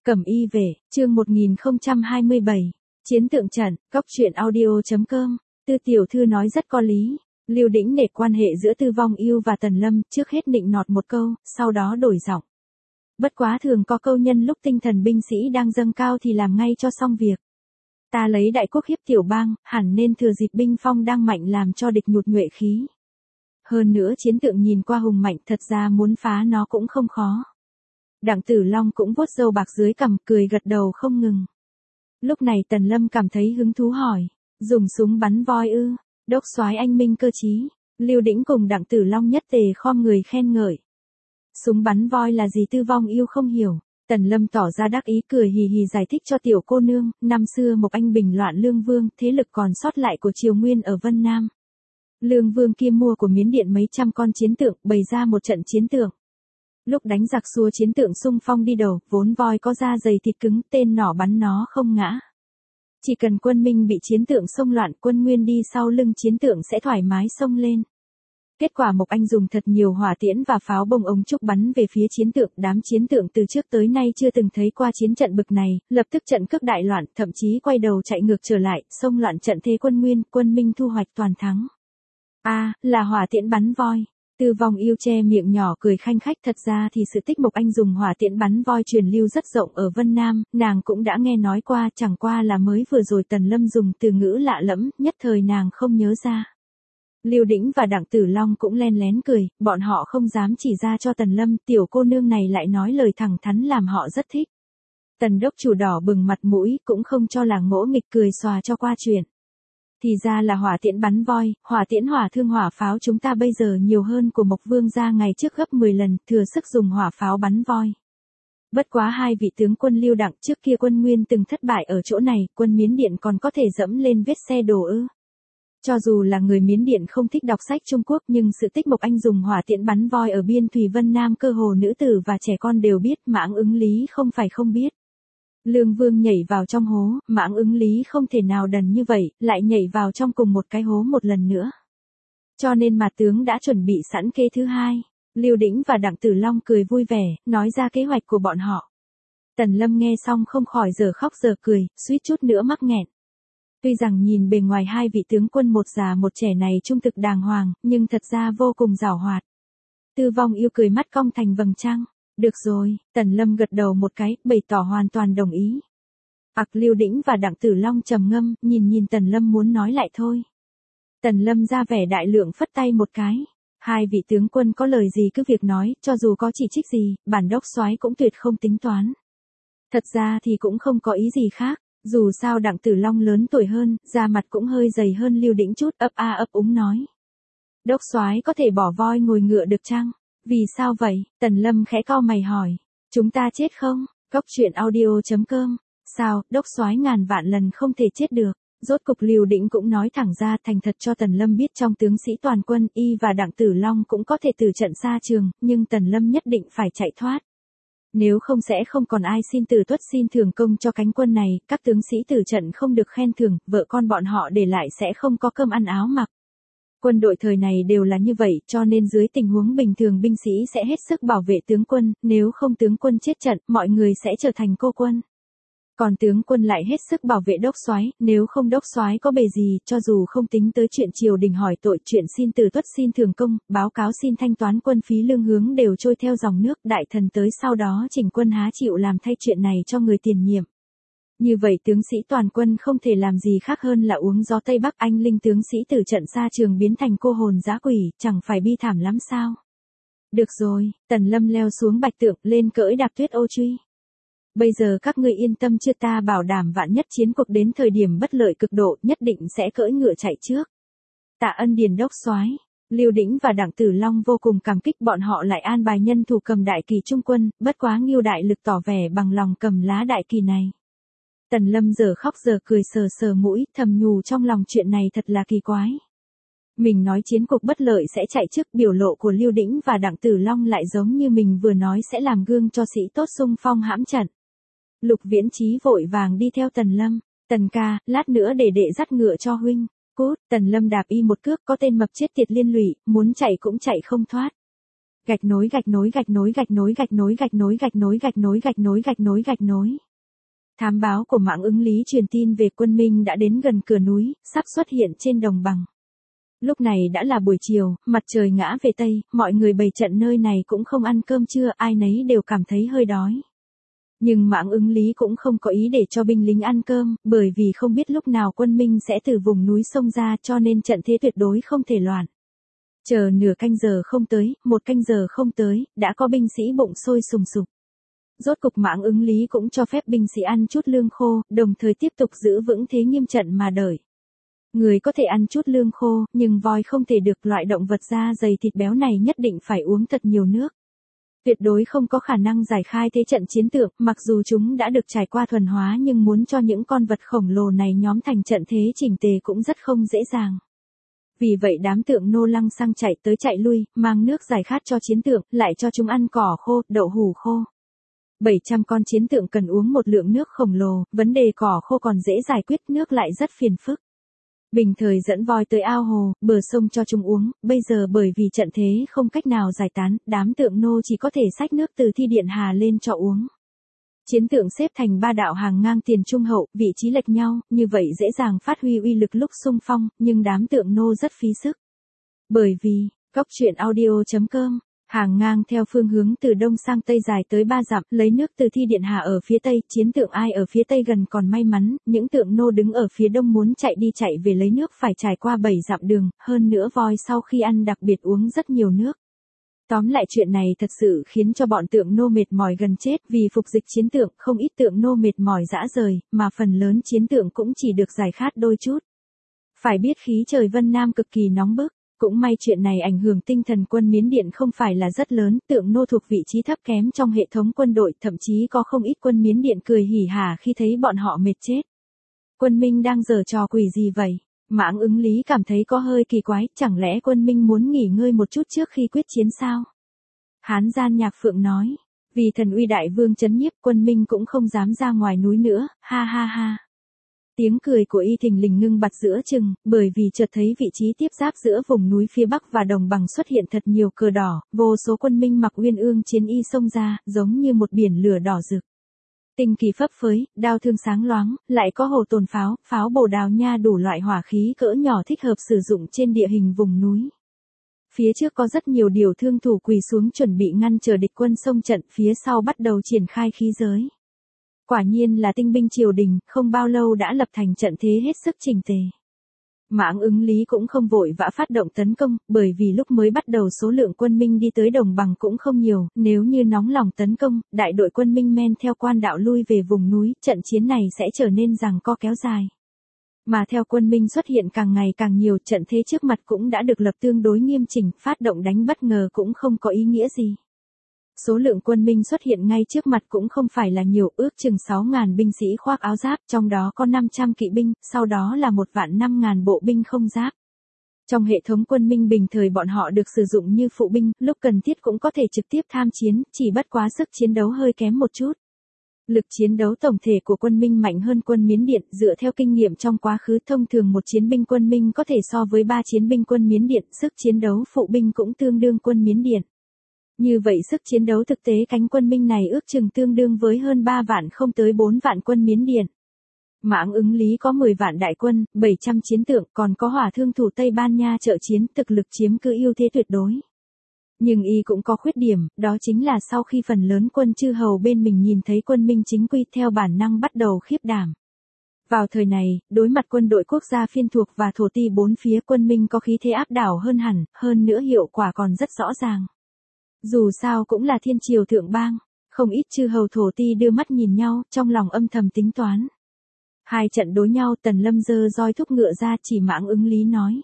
Cẩm y về, chương 1027, chiến tượng trận, cóc truyện audio.com, Tư tiểu thư nói rất có lý. Lưu Đĩnh nể quan hệ giữa Tư Vong Yêu và Tần Lâm, trước hết nịnh nọt một câu, sau đó đổi giọng. Bất quá thường có câu nhân lúc tinh thần binh sĩ đang dâng cao thì làm ngay cho xong việc. Ta lấy đại quốc hiếp tiểu bang, hẳn nên thừa dịp binh phong đang mạnh làm cho địch nhụt nhuệ khí. Hơn nữa chiến tượng nhìn qua hùng mạnh, thật ra muốn phá nó cũng không khó. Đặng Tử Long cũng vuốt râu bạc dưới cằm, cười gật đầu không ngừng. Lúc này Tần Lâm cảm thấy hứng thú hỏi, dùng súng bắn voi ư? Đốc soái anh minh cơ trí. Lưu Đĩnh cùng Đặng Tử Long nhất tề khom người khen ngợi. Súng bắn voi là gì? Tư Vong Yêu không hiểu. Tần Lâm tỏ ra đắc ý, cười hì hì giải thích cho tiểu cô nương, năm xưa Mộc Anh bình loạn Lương Vương, thế lực còn sót lại của Triều Nguyên ở Vân Nam. Lương Vương kia mua của Miến Điện mấy trăm con chiến tượng, bày ra một trận chiến tượng. Lúc đánh giặc xua chiến tượng xung phong đi đầu, vốn voi có da dày thịt cứng, tên nỏ bắn nó không ngã. Chỉ cần quân Minh bị chiến tượng xông loạn, quân Nguyên đi sau lưng chiến tượng sẽ thoải mái xông lên. Kết quả Mộc Anh dùng thật nhiều hỏa tiễn và pháo bông ống trúc bắn về phía chiến tượng, đám chiến tượng từ trước tới nay chưa từng thấy qua chiến trận bực này, lập tức trận cước đại loạn, thậm chí quay đầu chạy ngược trở lại, xông loạn trận thế quân Nguyên, quân Minh thu hoạch toàn thắng. Là hỏa tiễn bắn voi. Tư Vong Yêu che miệng nhỏ cười khanh khách, thật ra thì sự tích Mộc Anh dùng hỏa tiễn bắn voi truyền lưu rất rộng ở Vân Nam, nàng cũng đã nghe nói qua, chẳng qua là mới vừa rồi Tần Lâm dùng từ ngữ lạ lẫm, nhất thời nàng không nhớ ra. Lưu Đĩnh và Đặng Tử Long cũng len lén cười, bọn họ không dám chỉ ra cho Tần Lâm, tiểu cô nương này lại nói lời thẳng thắn làm họ rất thích. Tần đốc chủ đỏ bừng mặt mũi, cũng không cho là ngỗ nghịch, cười xòa cho qua chuyện. Thì ra là hỏa tiễn bắn voi, hỏa tiễn hỏa thương hỏa pháo chúng ta bây giờ nhiều hơn của Mộc Vương gia ngày trước gấp 10 lần, thừa sức dùng hỏa pháo bắn voi. Bất quá hai vị tướng quân Lưu Đặng trước kia quân Nguyên từng thất bại ở chỗ này, quân Miến Điện còn có thể dẫm lên vết xe đổ ư? Cho dù là người Miến Điện không thích đọc sách Trung Quốc, nhưng sự tích Mộc Anh dùng hỏa tiễn bắn voi ở biên thủy Vân Nam cơ hồ nữ tử và trẻ con đều biết, Mãng Ứng Lý không phải không biết. Lương Vương nhảy vào trong hố, Mãng Ứng Lý không thể nào đần như vậy, lại nhảy vào trong cùng một cái hố một lần nữa. Cho nên mà tướng đã chuẩn bị sẵn kế thứ hai. Lưu Đĩnh và Đặng Tử Long cười vui vẻ, nói ra kế hoạch của bọn họ. Tần Lâm nghe xong không khỏi giờ khóc giờ cười, suýt chút nữa mắc nghẹn. Tuy rằng nhìn bề ngoài hai vị tướng quân một già một trẻ này trung thực đàng hoàng, nhưng thật ra vô cùng giàu hoạt. Tư Vong Yêu cười mắt cong thành vầng trăng. Được rồi, Tần Lâm gật đầu một cái, bày tỏ hoàn toàn đồng ý. Lưu Đĩnh và Đặng Tử Long trầm ngâm, nhìn Tần Lâm muốn nói lại thôi. Tần Lâm ra vẻ đại lượng phất tay một cái. Hai vị tướng quân có lời gì cứ việc nói, cho dù có chỉ trích gì, bản đốc soái cũng tuyệt không tính toán. Thật ra thì cũng không có ý gì khác, dù sao Đặng Tử Long lớn tuổi hơn, da mặt cũng hơi dày hơn Lưu Đĩnh chút, ấp úng nói. Đốc soái có thể bỏ voi ngồi ngựa được chăng? Vì sao vậy? Tần Lâm khẽ cau mày hỏi. Chúng ta chết không? Cóc truyện audio.com. Sao, đốc soái ngàn vạn lần không thể chết được. Rốt cục Lưu Đĩnh cũng nói thẳng ra thành thật cho Tần Lâm biết trong tướng sĩ toàn quân y và Đặng Tử Long cũng có thể từ trận xa trường, nhưng Tần Lâm nhất định phải chạy thoát. Nếu không sẽ không còn ai xin từ tuất xin thưởng công cho cánh quân này, các tướng sĩ tử trận không được khen thưởng, vợ con bọn họ để lại sẽ không có cơm ăn áo mặc. Quân đội thời này đều là như vậy, cho nên dưới tình huống bình thường binh sĩ sẽ hết sức bảo vệ tướng quân, nếu không tướng quân chết trận, mọi người sẽ trở thành cô quân. Còn tướng quân lại hết sức bảo vệ đốc soái, nếu không đốc soái có bề gì, cho dù không tính tới chuyện triều đình hỏi tội, chuyện xin từ tuất xin thưởng công, báo cáo xin thanh toán quân phí lương hướng đều trôi theo dòng nước, đại thần tới sau đó chỉnh quân há chịu làm thay chuyện này cho người tiền nhiệm. Như vậy tướng sĩ toàn quân không thể làm gì khác hơn là uống gió Tây Bắc, anh linh tướng sĩ từ trận xa trường biến thành cô hồn dã quỷ, chẳng phải bi thảm lắm sao? Được rồi, Tần Lâm leo xuống bạch tượng, lên cưỡi đạp tuyết ô truy. Bây giờ các ngươi yên tâm chưa, ta bảo đảm vạn nhất chiến cuộc đến thời điểm bất lợi cực độ, nhất định sẽ cưỡi ngựa chạy trước. Tạ ân điền đốc soái. Lưu Đĩnh và Đặng Tử Long vô cùng cảm kích, bọn họ lại an bài nhân thủ cầm đại kỳ trung quân, bất quá Ngưu đại lực tỏ vẻ bằng lòng cầm lá đại kỳ này. Tần Lâm giờ khóc giờ cười, sờ mũi, thầm nhủ trong lòng chuyện này thật là kỳ quái. Mình nói chiến cuộc bất lợi sẽ chạy trước, biểu lộ của Lưu Đĩnh và Đặng Tử Long lại giống như mình vừa nói sẽ làm gương cho sĩ tốt xung phong hãm trận. Lục Viễn Chí vội vàng đi theo Tần Lâm. Tần ca, lát nữa để đệ dắt ngựa cho huynh. Cút, Tần Lâm đạp y một cước, có tên mập chết tiệt liên lụy, muốn chạy cũng chạy không thoát. Gạch nối gạch nối gạch nối gạch nối gạch nối gạch nối gạch nối gạch nối gạch nối gạch nối gạch nối. Thám báo của mạng ứng lý truyền tin về quân Minh đã đến gần cửa núi, sắp xuất hiện trên đồng bằng. Lúc này đã là buổi chiều, mặt trời ngã về Tây, mọi người bày trận nơi này cũng không ăn cơm trưa, ai nấy đều cảm thấy hơi đói. Nhưng mạng ứng lý cũng không có ý để cho binh lính ăn cơm, bởi vì không biết lúc nào quân Minh sẽ từ vùng núi xông ra cho nên trận thế tuyệt đối không thể loạn. Chờ nửa canh giờ không tới, 1 canh giờ không tới, đã có binh sĩ bụng sôi sùng sục. Rốt cục mạng ứng lý cũng cho phép binh sĩ ăn chút lương khô, đồng thời tiếp tục giữ vững thế nghiêm trận mà đợi. Người có thể ăn chút lương khô, nhưng voi không thể được, loại động vật da dày thịt béo này nhất định phải uống thật nhiều nước. Tuyệt đối không có khả năng giải khai thế trận chiến tượng, mặc dù chúng đã được trải qua thuần hóa nhưng muốn cho những con vật khổng lồ này nhóm thành trận thế chỉnh tề cũng rất không dễ dàng. Vì vậy đám tượng nô lăng xăng chạy tới chạy lui, mang nước giải khát cho chiến tượng, lại cho chúng ăn cỏ khô, đậu hủ khô. 700 con chiến tượng cần uống một lượng nước khổng lồ, vấn đề cỏ khô còn dễ giải quyết, nước lại rất phiền phức. Bình thời dẫn voi tới ao hồ, bờ sông cho chúng uống, bây giờ bởi vì trận thế không cách nào giải tán, đám tượng nô chỉ có thể xách nước từ thi điện hà lên cho uống. Chiến tượng xếp thành 3 đạo hàng ngang tiền trung hậu, vị trí lệch nhau, như vậy dễ dàng phát huy uy lực lúc xung phong, nhưng đám tượng nô rất phí sức. Bởi vì, Cóc truyện audio.com, hàng ngang theo phương hướng từ đông sang tây dài tới 3 dặm, lấy nước từ thi điện hà ở phía tây, chiến tượng ai ở phía tây gần còn may mắn, những tượng nô đứng ở phía đông muốn chạy đi chạy về lấy nước phải trải qua 7 dặm đường, hơn nữa voi sau khi ăn đặc biệt uống rất nhiều nước. Tóm lại chuyện này thật sự khiến cho bọn tượng nô mệt mỏi gần chết, vì phục dịch chiến tượng, không ít tượng nô mệt mỏi rã rời, mà phần lớn chiến tượng cũng chỉ được giải khát đôi chút. Phải biết khí trời Vân Nam cực kỳ nóng bức, cũng may chuyện này ảnh hưởng tinh thần quân Miến Điện không phải là rất lớn, tượng nô thuộc vị trí thấp kém trong hệ thống quân đội, thậm chí có không ít quân Miến Điện cười hỉ hả khi thấy bọn họ mệt chết. Quân Minh đang giở trò quỷ gì vậy? Mãng ứng lý cảm thấy có hơi kỳ quái, chẳng lẽ quân Minh muốn nghỉ ngơi một chút trước khi quyết chiến sao? Hán Gian Nhạc Phượng nói, vì thần uy đại vương trấn nhiếp quân Minh cũng không dám ra ngoài núi nữa, ha ha ha. Tiếng cười của y thình lình ngưng bặt giữa chừng, bởi vì chợt thấy vị trí tiếp giáp giữa vùng núi phía bắc và đồng bằng xuất hiện thật nhiều cờ đỏ, vô số quân Minh mặc uyên ương chiến y xông ra, giống như một biển lửa đỏ rực. Tinh kỳ phấp phới, đao thương sáng loáng, lại có hồ tồn pháo, pháo bồ đào nha đủ loại hỏa khí cỡ nhỏ thích hợp sử dụng trên địa hình vùng núi. Phía trước có rất nhiều điều thương thủ quỳ xuống chuẩn bị ngăn chờ địch quân xông trận, phía sau bắt đầu triển khai khí giới. Quả nhiên là tinh binh triều đình, không bao lâu đã lập thành trận thế hết sức chỉnh tề. Mãng ứng lý cũng không vội vã phát động tấn công, bởi vì lúc mới bắt đầu số lượng quân Minh đi tới đồng bằng cũng không nhiều, nếu như nóng lòng tấn công, đại đội quân Minh men theo quan đạo lui về vùng núi, trận chiến này sẽ trở nên giằng co kéo dài. Mà theo quân Minh xuất hiện càng ngày càng nhiều, trận thế trước mặt cũng đã được lập tương đối nghiêm chỉnh, phát động đánh bất ngờ cũng không có ý nghĩa gì. Số lượng quân Minh xuất hiện ngay trước mặt cũng không phải là nhiều, ước chừng 6.000 binh sĩ khoác áo giáp, trong đó có 500 kỵ binh, sau đó là 1.500.000 bộ binh không giáp. Trong hệ thống quân Minh bình thời bọn họ được sử dụng như phụ binh, lúc cần thiết cũng có thể trực tiếp tham chiến, chỉ bất quá sức chiến đấu hơi kém một chút. Lực chiến đấu tổng thể của quân Minh mạnh hơn quân Miến Điện, dựa theo kinh nghiệm trong quá khứ thông thường một chiến binh quân Minh có thể so với 3 chiến binh quân Miến Điện, sức chiến đấu phụ binh cũng tương đương quân Miến Điện. Như vậy sức chiến đấu thực tế cánh quân Minh này ước chừng tương đương với hơn 3 vạn không tới 4 vạn quân Miến Điện. Mãng ứng lý có 10 vạn đại quân, 700 chiến tượng, còn có hỏa thương thủ Tây Ban Nha trợ chiến, thực lực chiếm cứ ưu thế tuyệt đối. Nhưng y cũng có khuyết điểm, đó chính là sau khi phần lớn quân chư hầu bên mình nhìn thấy quân Minh chính quy theo bản năng bắt đầu khiếp đảm. Vào thời này, đối mặt quân đội quốc gia phiên thuộc và thổ ti bốn phía, quân Minh có khí thế áp đảo hơn hẳn, hơn nữa hiệu quả còn rất rõ ràng. Dù sao cũng là thiên triều thượng bang, không ít chư hầu thổ ti đưa mắt nhìn nhau, trong lòng âm thầm tính toán. Hai trận đối nhau, Tần Lâm giơ roi thúc ngựa ra, chỉ Mãng ứng lý nói.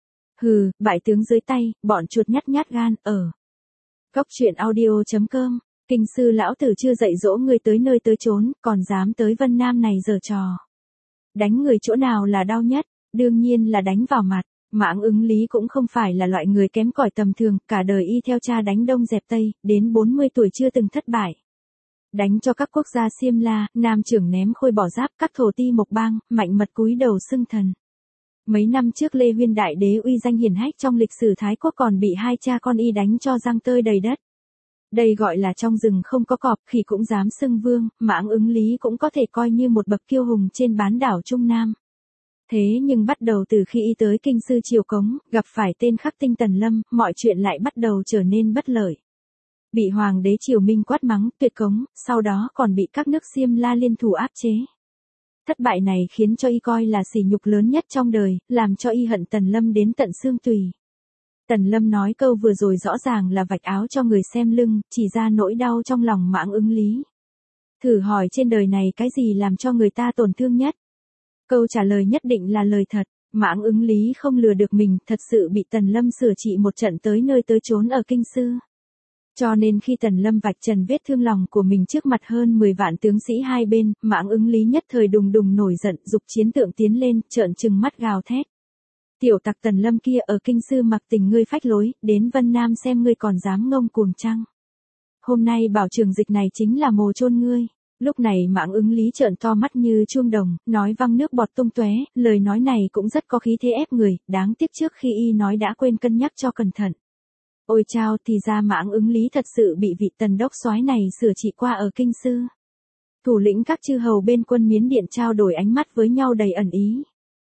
Hừ, bại tướng dưới tay, bọn chuột nhát nhát gan, ở. Cóc truyện audio.com, kinh sư lão tử chưa dạy dỗ người tới nơi tới chốn, còn dám tới Vân Nam này giở trò. Đánh người chỗ nào là đau nhất, đương nhiên là đánh vào mặt. Mãng ứng lý cũng không phải là loại người kém cỏi tầm thường, cả đời y theo cha đánh Đông dẹp Tây, đến 40 tuổi chưa từng thất bại. Đánh cho các quốc gia Xiêm La, Nam trưởng ném khôi bỏ giáp, các thổ ti Mộc Bang, mạnh mật cúi đầu xưng thần. Mấy năm trước Lê Huyên đại đế uy danh hiển hách trong lịch sử Thái Quốc còn bị hai cha con y đánh cho răng tơi đầy đất. Đây gọi là trong rừng không có cọp, khỉ cũng dám xưng vương, Mãng Ứng Lý cũng có thể coi như một bậc kiêu hùng trên bán đảo Trung Nam. Thế nhưng bắt đầu từ khi y tới kinh sư Triều Cống, gặp phải tên Khắc Tinh Tần Lâm, mọi chuyện lại bắt đầu trở nên bất lợi. Bị hoàng đế Triều Minh quát mắng, tuyệt cống, sau đó còn bị các nước Xiêm La liên thủ áp chế. Thất bại này khiến cho y coi là sỉ nhục lớn nhất trong đời, làm cho y hận Tần Lâm đến tận xương tùy. Tần Lâm nói câu vừa rồi rõ ràng là vạch áo cho người xem lưng, chỉ ra nỗi đau trong lòng Mãng Ứng Lý. Thử hỏi trên đời này cái gì làm cho người ta tổn thương nhất? Câu trả lời nhất định là lời thật. Mãng Ứng Lý không lừa được mình, thật sự bị Tần Lâm sửa trị một trận tới nơi tới chốn ở kinh sư. Cho nên khi Tần Lâm vạch trần vết thương lòng của mình trước mặt hơn 10 vạn tướng sĩ hai bên, Mãng Ứng Lý nhất thời đùng đùng nổi giận, giục chiến tượng tiến lên, trợn trừng mắt gào thét. Tiểu tặc Tần Lâm kia ở kinh sư mặc tình ngươi phách lối, đến Vân Nam xem ngươi còn dám ngông cuồng chăng? Hôm nay bảo trường dịch này chính là mồ chôn ngươi. Lúc này Mãng Ứng Lý trợn to mắt như chuông đồng, nói văng nước bọt tung tóe, lời nói này cũng rất có khí thế ép người, đáng tiếc trước khi y nói đã quên cân nhắc cho cẩn thận. Ôi chao, thì ra Mãng Ứng Lý thật sự bị vị tần đốc soái này sửa trị qua ở kinh sư. Thủ lĩnh các chư hầu bên quân Miến Điện trao đổi ánh mắt với nhau đầy ẩn ý.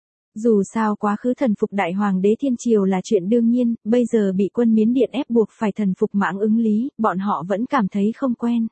Dù sao quá khứ thần phục đại hoàng đế Thiên Triều là chuyện đương nhiên, bây giờ bị quân Miến Điện ép buộc phải thần phục Mãng Ứng Lý, bọn họ vẫn cảm thấy không quen.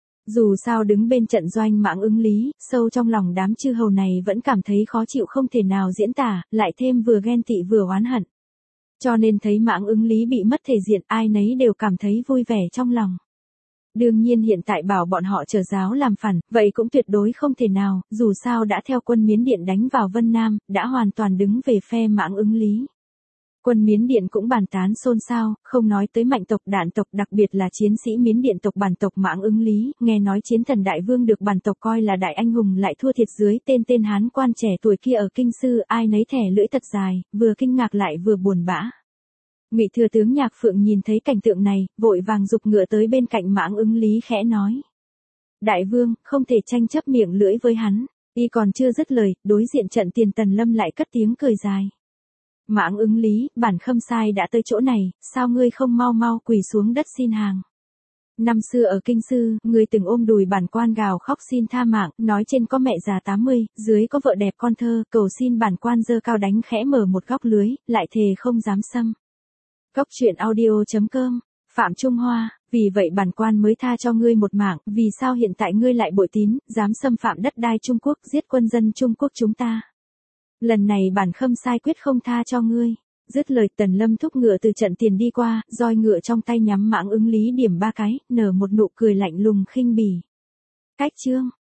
Dù sao đứng bên trận doanh Mãng Ứng Lý, sâu trong lòng đám chư hầu này vẫn cảm thấy khó chịu không thể nào diễn tả, lại thêm vừa ghen tị vừa oán hận. Cho nên thấy Mãng Ứng Lý bị mất thể diện, ai nấy đều cảm thấy vui vẻ trong lòng. Đương nhiên hiện tại bảo bọn họ trở giáo làm phản, vậy cũng tuyệt đối không thể nào, dù sao đã theo quân Miến Điện đánh vào Vân Nam, đã hoàn toàn đứng về phe Mãng Ứng Lý. Quân Miến Điện cũng bàn tán xôn xao, không nói tới Mạnh tộc Đạn tộc, đặc biệt là chiến sĩ Miến Điện tộc bản tộc Mãng Ứng Lý, nghe nói Chiến Thần Đại Vương được bản tộc coi là đại anh hùng lại thua thiệt dưới tên Hán quan trẻ tuổi kia ở kinh sư, ai nấy thẻ lưỡi thật dài, vừa kinh ngạc lại vừa buồn bã. Ngụy Thừa tướng Nhạc Phượng nhìn thấy cảnh tượng này, vội vàng giục ngựa tới bên cạnh Mãng Ứng Lý khẽ nói: Đại vương, không thể tranh chấp miệng lưỡi với hắn. Y còn chưa dứt lời, đối diện trận tiền Tần Lâm lại cất tiếng cười dài. Mãng Ứng Lý, bản Khâm Sai đã tới chỗ này, sao ngươi không mau mau quỳ xuống đất xin hàng? Năm xưa ở kinh sư, ngươi từng ôm đùi bản quan gào khóc xin tha mạng, nói trên có mẹ già 80, dưới có vợ đẹp con thơ, cầu xin bản quan giơ cao đánh khẽ mở một góc lưới, lại thề không dám xâm. Góc truyện audio.com, Phạm Trung Hoa, vì vậy bản quan mới tha cho ngươi một mạng, vì sao hiện tại ngươi lại bội tín, dám xâm phạm đất đai Trung Quốc, giết quân dân Trung Quốc chúng ta? Lần này bản Khâm Sai quyết không tha cho ngươi. Dứt lời Tần Lâm thúc ngựa từ trận tiền đi qua, roi ngựa trong tay nhắm Mãng Ứng Lý điểm 3 cái, nở một nụ cười lạnh lùng khinh bỉ. Cách chương